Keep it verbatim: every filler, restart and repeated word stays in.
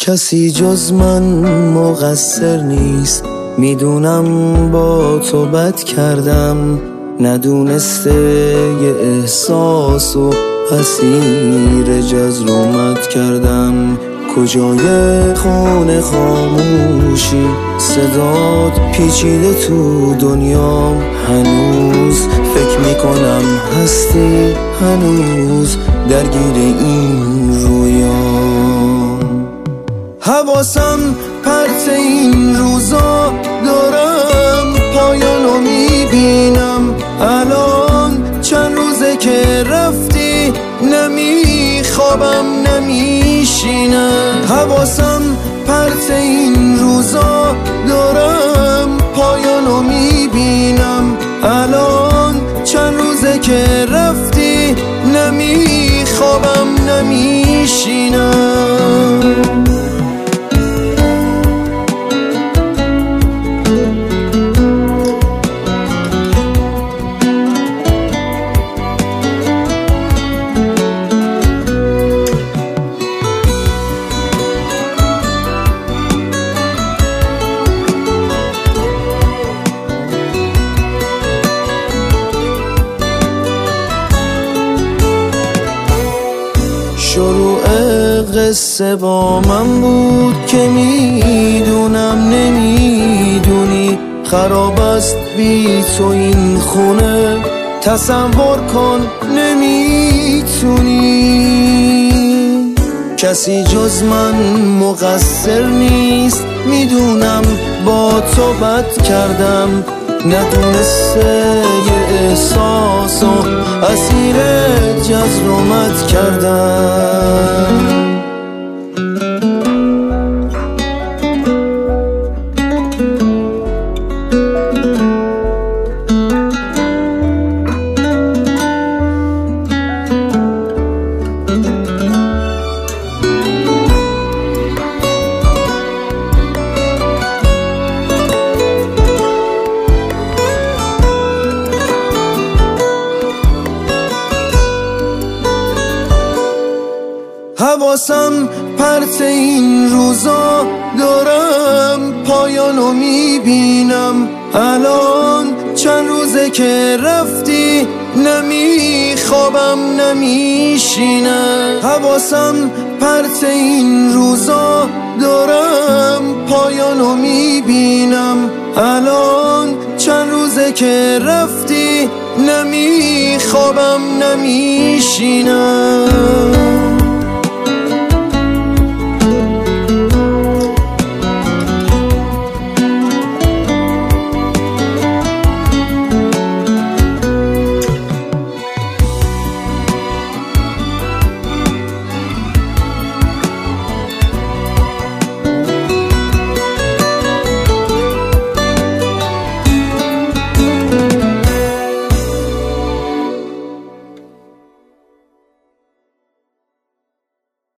کسی جز من مقصر نیست، میدونم با تو بد کردم، ندونسته یه احساس و اسیر جزرومت کردم. کجای خونه خاموشی صدات پیچیده تو دنیام، هنوز فکر میکنم هستی، هنوز درگیر این رویام. حواسم پرت این روزا دارم، پایانو میبینم الان، چند روزه که رفتی نمیخوابم نمیشینم. حواسم پرت این روزا دارم، پایانو میبینم الان، چند روزه که رفتی نمیخوابم نمیشینم. شروع قصه با من بود که میدونم نمیدونی، خراب است بی تو این خونه، تصور کن نمیتونی. کسی جز من مقصر نیست، میدونم با تو بد کردم، ندونسته یه احساس و اسیر جزرومت کردم. حواسم پرت این روزا دارم، پایانو میبینم الان، چند روزه که رفتی نمیخوابم نمیشینم. حواسم پرت این روزا دارم، پایانو میبینم الان، چند روزه که رفتی نمیخوابم نمیشینم.